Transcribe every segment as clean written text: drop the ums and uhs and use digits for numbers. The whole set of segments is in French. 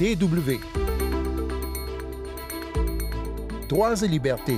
DW. Droits et libertés.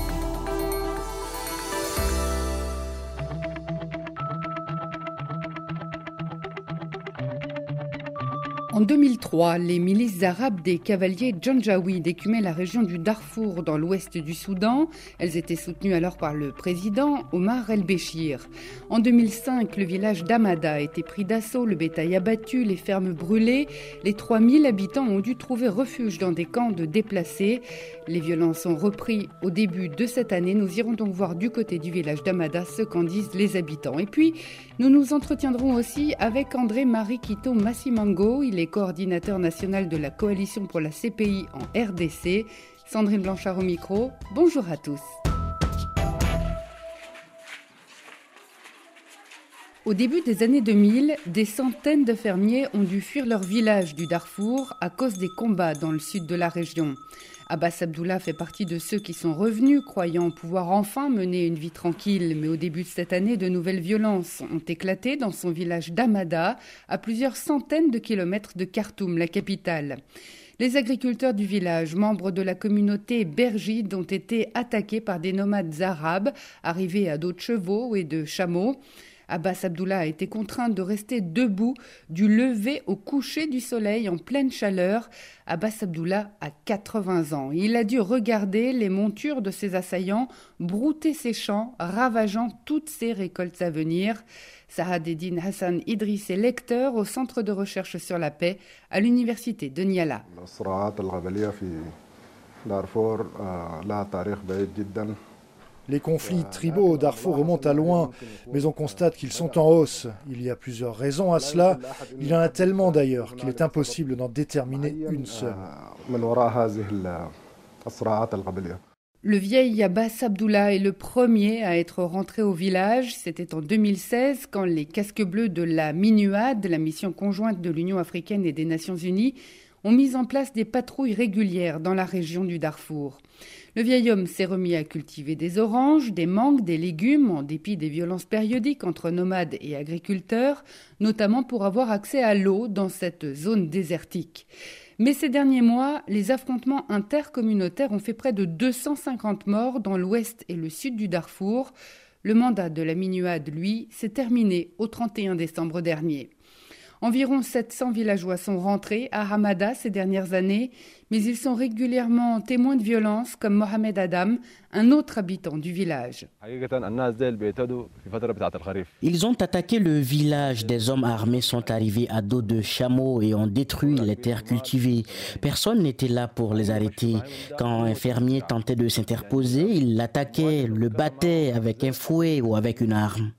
En 2003, les milices arabes des cavaliers Janjaweed écumaient la région du Darfour dans l'ouest du Soudan. Elles étaient soutenues alors par le président Omar el-Béchir. En 2005, le village d'Hamada a été pris d'assaut, le bétail abattu, les fermes brûlées. Les 3000 habitants ont dû trouver refuge dans des camps de déplacés. Les violences ont repris au début de cette année. Nous irons donc voir du côté du village d'Hamada ce qu'en disent les habitants. Et puis, nous nous entretiendrons aussi avec André-Marie Quito Massimango. Il est coordinateur national de la Coalition pour la CPI en RDC. Sandrine Blanchard au micro. Bonjour à tous. Au début des années 2000, des centaines de fermiers ont dû fuir leur village du Darfour à cause des combats dans le sud de la région. Abbas Abdullah fait partie de ceux qui sont revenus, croyant pouvoir enfin mener une vie tranquille. Mais au début de cette année, de nouvelles violences ont éclaté dans son village d'Hamada, à plusieurs centaines de kilomètres de Khartoum, la capitale. Les agriculteurs du village, membres de la communauté bergide, ont été attaqués par des nomades arabes, arrivés à dos de chevaux et de chameaux. Abbas Abdullah a été contraint de rester debout du lever au coucher du soleil en pleine chaleur. Abbas Abdullah a 80 ans. Il a dû regarder les montures de ses assaillants brouter ses champs, ravageant toutes ses récoltes à venir. Sahadeddine Hassan Idriss est lecteur au Centre de recherche sur la paix à l'université de Niala. Les conflits tribaux au Darfour remontent à loin, mais on constate qu'ils sont en hausse. Il y a plusieurs raisons à cela. Il y en a tellement d'ailleurs qu'il est impossible d'en déterminer une seule. Le vieil Abbas Abdullah est le premier à être rentré au village. C'était en 2016 quand les casques bleus de la MINUAD, la mission conjointe de l'Union africaine et des Nations unies, ont mis en place des patrouilles régulières dans la région du Darfour. Le vieil homme s'est remis à cultiver des oranges, des mangues, des légumes, en dépit des violences périodiques entre nomades et agriculteurs, notamment pour avoir accès à l'eau dans cette zone désertique. Mais ces derniers mois, les affrontements intercommunautaires ont fait près de 250 morts dans l'ouest et le sud du Darfour. Le mandat de la MINUAD, lui, s'est terminé au 31 décembre dernier. Environ 700 villageois sont rentrés à Hamada ces dernières années, mais ils sont régulièrement témoins de violences comme Mohamed Adam, un autre habitant du village. Ils ont attaqué le village. Des hommes armés sont arrivés à dos de chameaux et ont détruit les terres cultivées. Personne n'était là pour les arrêter. Quand un fermier tentait de s'interposer, ils l'attaquaient, le battaient avec un fouet ou avec une arme.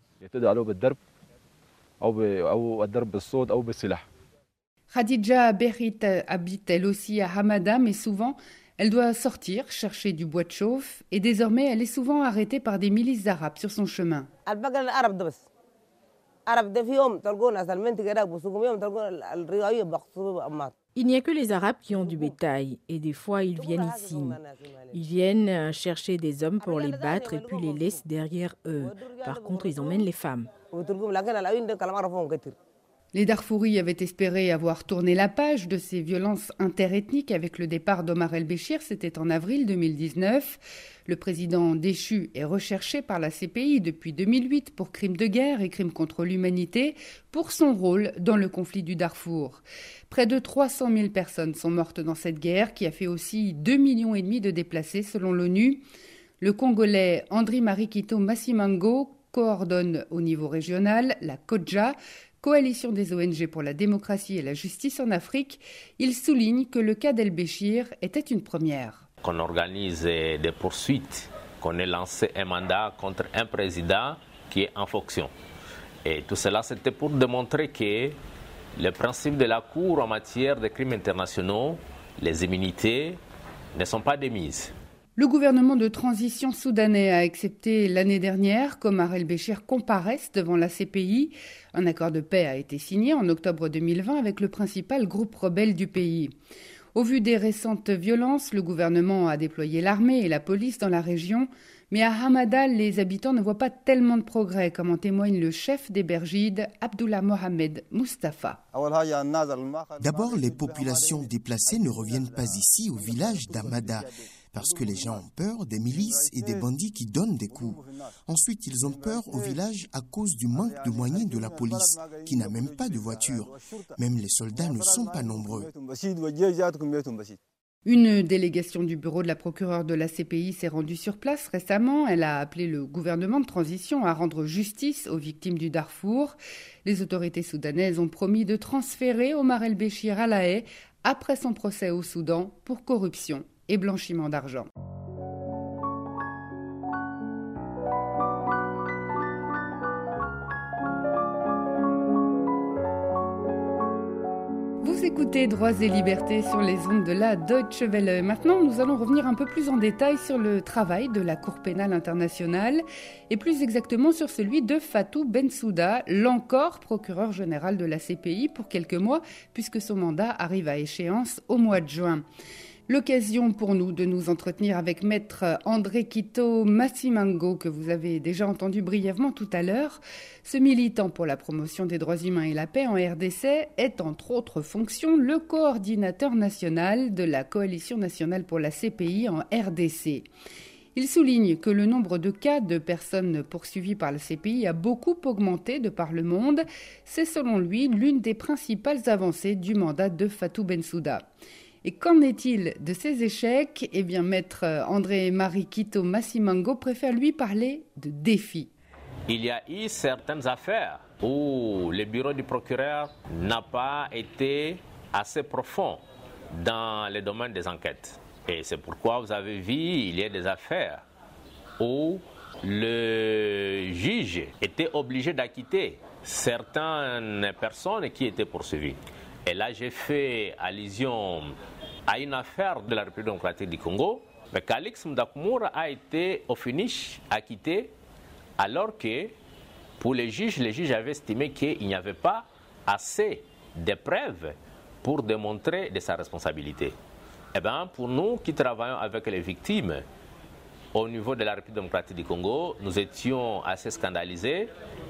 Khadija Berrit habite elle aussi à Hamada, mais souvent elle doit sortir chercher du bois de chauffe et désormais elle est souvent arrêtée par des milices arabes sur son chemin. Il n'y a que les Arabes qui ont du bétail et des fois ils viennent ici. Ils viennent chercher des hommes pour les battre et puis les laissent derrière eux. Par contre, ils emmènent les femmes. Les Darfouris avaient espéré avoir tourné la page de ces violences interethniques avec le départ d'Omar el-Béchir, c'était en avril 2019. Le président déchu est recherché par la CPI depuis 2008 pour crimes de guerre et crimes contre l'humanité pour son rôle dans le conflit du Darfour. Près de 300 000 personnes sont mortes dans cette guerre qui a fait aussi 2,5 millions de déplacés selon l'ONU. Le Congolais André-Marie Quito Massimango coordonne au niveau régional la CODJA, Coalition des ONG pour la démocratie et la justice en Afrique. Il souligne que le cas d'el-Béchir était une première. Qu'on organise des poursuites, qu'on ait lancé un mandat contre un président qui est en fonction. Et tout cela, c'était pour démontrer que le principe de la Cour en matière de crimes internationaux, les immunités, ne sont pas démises. Le gouvernement de transition soudanais a accepté l'année dernière qu'Omar el-Béchir comparaisse devant la CPI. Un accord de paix a été signé en octobre 2020 avec le principal groupe rebelle du pays. Au vu des récentes violences, le gouvernement a déployé l'armée et la police dans la région, Mais à Hamada, les habitants ne voient pas tellement de progrès, comme en témoigne le chef des Bergides, Abdullah Mohamed Mustafa. D'abord, les populations déplacées ne reviennent pas ici, au village d'Hamada, parce que les gens ont peur des milices et des bandits qui donnent des coups. Ensuite, ils ont peur au village à cause du manque de moyens de la police, qui n'a même pas de voiture. Même les soldats ne sont pas nombreux. Une délégation du bureau de la procureure de la CPI s'est rendue sur place récemment. Elle a appelé le gouvernement de transition à rendre justice aux victimes du Darfour. Les autorités soudanaises ont promis de transférer Omar el-Béchir à La Haye après son procès au Soudan pour corruption et blanchiment d'argent. Vous écoutez Droits et Libertés sur les ondes de la Deutsche Welle. Maintenant, nous allons revenir un peu plus en détail sur le travail de la Cour pénale internationale et plus exactement sur celui de Fatou Bensouda, l'encore procureur général de la CPI pour quelques mois puisque son mandat arrive à échéance au mois de juin. L'occasion pour nous de nous entretenir avec maître André Quito Massimango, que vous avez déjà entendu brièvement tout à l'heure. Ce militant pour la promotion des droits humains et la paix en RDC est entre autres fonctions le coordinateur national de la Coalition nationale pour la CPI en RDC. Il souligne que le nombre de cas de personnes poursuivies par la CPI a beaucoup augmenté de par le monde. C'est selon lui l'une des principales avancées du mandat de Fatou Bensouda. Et qu'en est-il de ces échecs ? Eh bien, maître André-Marie Quito Massimango préfère lui parler de défis. Il y a eu certaines affaires où le bureau du procureur n'a pas été assez profond dans le domaine des enquêtes. Et c'est pourquoi vous avez vu, il y a des affaires où le juge était obligé d'acquitter certaines personnes qui étaient poursuivies. Et là, j'ai fait allusion à une affaire de la République démocratique du Congo, mais Calix Mdakumour a été au finish acquitté, alors que pour les juges avaient estimé qu'il n'y avait pas assez de preuves pour démontrer de sa responsabilité. Eh bien, pour nous qui travaillons avec les victimes au niveau de la République démocratique du Congo, nous étions assez scandalisés.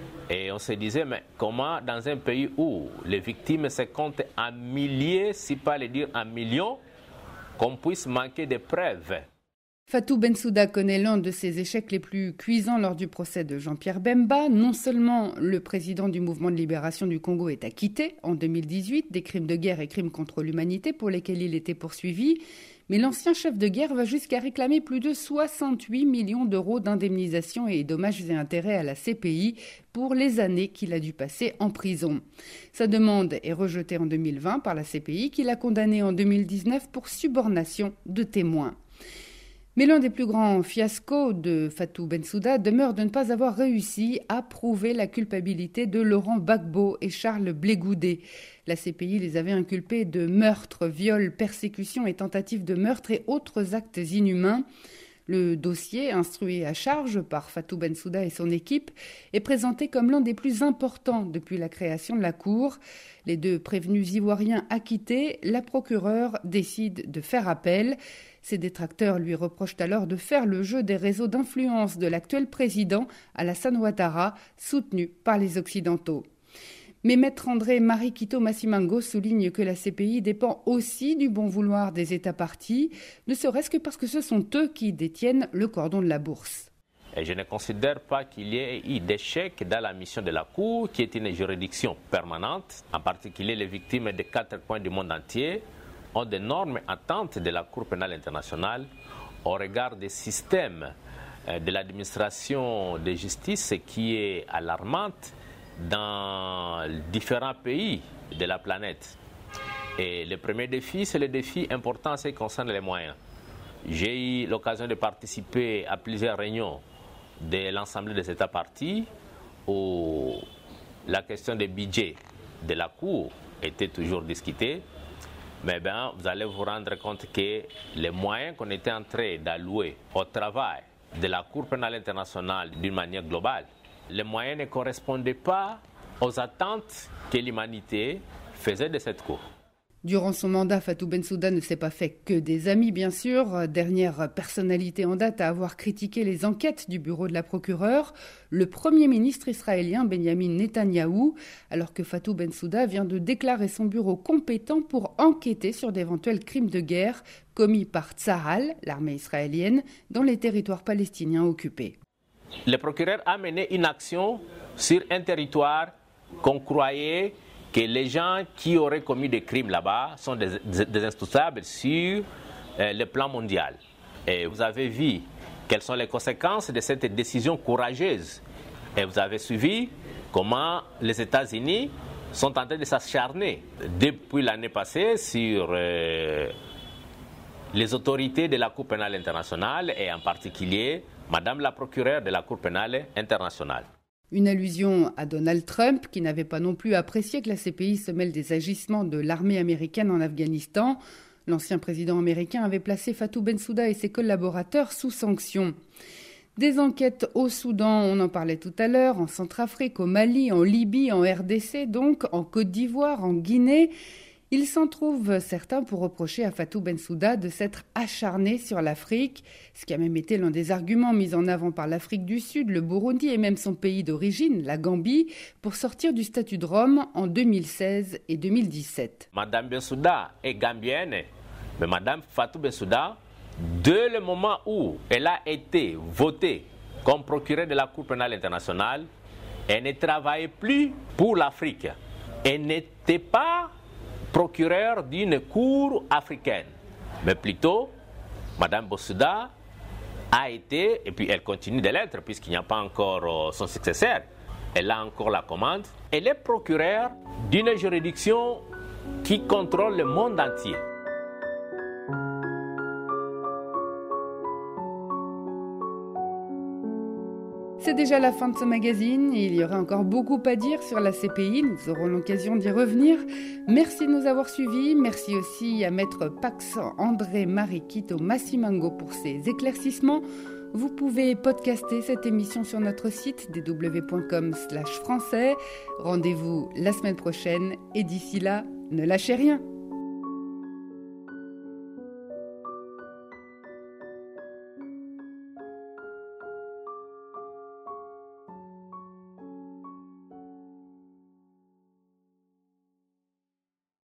Et on se disait, mais comment dans un pays où les victimes se comptent en milliers, si pas le dire en millions, qu'on puisse manquer de preuves? Fatou Bensouda connaît l'un de ses échecs les plus cuisants lors du procès de Jean-Pierre Bemba. Non seulement le président du mouvement de libération du Congo est acquitté en 2018 des crimes de guerre et crimes contre l'humanité pour lesquels il était poursuivi, mais l'ancien chef de guerre va jusqu'à réclamer plus de 68 millions d'euros d'indemnisation et dommages et intérêts à la CPI pour les années qu'il a dû passer en prison. Sa demande est rejetée en 2020 par la CPI qui l'a condamné en 2019 pour subornation de témoins. Mais l'un des plus grands fiascos de Fatou Bensouda demeure de ne pas avoir réussi à prouver la culpabilité de Laurent Gbagbo et Charles Blé Goudé. La CPI les avait inculpés de meurtre, viol, persécution et tentative de meurtre et autres actes inhumains. Le dossier, instruit à charge par Fatou Bensouda et son équipe, est présenté comme l'un des plus importants depuis la création de la Cour. Les deux prévenus ivoiriens acquittés, la procureure décide de faire appel. Ses détracteurs lui reprochent alors de faire le jeu des réseaux d'influence de l'actuel président Alassane Ouattara, soutenu par les Occidentaux. Mais maître André-Marie Quito Massimango souligne que la CPI dépend aussi du bon vouloir des États partis, ne serait-ce que parce que ce sont eux qui détiennent le cordon de la bourse. Et je ne considère pas qu'il y ait eu d'échec dans la mission de la Cour, qui est une juridiction permanente. En particulier, les victimes des 4 coins du monde entier ont d'énormes attentes de la Cour pénale internationale au regard des systèmes de l'administration de justice qui est alarmante dans différents pays de la planète. Et le premier défi, c'est le défi important, c'est qui concerne les moyens. J'ai eu l'occasion de participer à plusieurs réunions de l'ensemble des États partis où la question des budgets de la Cour était toujours discutée. Mais bien, vous allez vous rendre compte que les moyens qu'on était en train d'allouer au travail de la Cour pénale internationale d'une manière globale, les moyens ne correspondaient pas aux attentes que l'humanité faisait de cette Cour. Durant son mandat, Fatou Bensouda ne s'est pas fait que des amis, bien sûr. Dernière personnalité en date à avoir critiqué les enquêtes du bureau de la procureure, le Premier ministre israélien Benjamin Netanyahou, alors que Fatou Bensouda vient de déclarer son bureau compétent pour enquêter sur d'éventuels crimes de guerre commis par Tsahal, l'armée israélienne, dans les territoires palestiniens occupés. Le procureur a mené une action sur un territoire qu'on croyait que les gens qui auraient commis des crimes là-bas sont des intouchables sur le plan mondial. Et vous avez vu quelles sont les conséquences de cette décision courageuse. Et vous avez suivi comment les États-Unis sont en train de s'acharner depuis l'année passée sur les autorités de la Cour pénale internationale et en particulier Madame la procureure de la Cour pénale internationale. Une allusion à Donald Trump, qui n'avait pas non plus apprécié que la CPI se mêle des agissements de l'armée américaine en Afghanistan. L'ancien président américain avait placé Fatou Bensouda et ses collaborateurs sous sanction. Des enquêtes au Soudan, on en parlait tout à l'heure, en Centrafrique, au Mali, en Libye, en RDC, donc en Côte d'Ivoire, en Guinée. Il s'en trouve certains pour reprocher à Fatou Bensouda de s'être acharné sur l'Afrique, ce qui a même été l'un des arguments mis en avant par l'Afrique du Sud, le Burundi et même son pays d'origine, la Gambie, pour sortir du statut de Rome en 2016 et 2017. Madame Bensouda est gambienne, mais Madame Fatou Bensouda, dès le moment où elle a été votée comme procureure de la Cour pénale internationale, elle ne travaillait plus pour l'Afrique. Elle n'était pas procureur d'une cour africaine, mais plutôt Madame Bensouda a été, et puis elle continue de l'être puisqu'il n'y a pas encore son successeur, elle a encore la commande, elle est procureure d'une juridiction qui contrôle le monde entier. C'est déjà la fin de ce magazine et il y aurait encore beaucoup à dire sur la CPI. Nous aurons l'occasion d'y revenir. Merci de nous avoir suivis. Merci aussi à Maître Pax André Mariquito Massimango pour ses éclaircissements. Vous pouvez podcaster cette émission sur notre site dw.com/français. Rendez-vous la semaine prochaine et d'ici là, ne lâchez rien.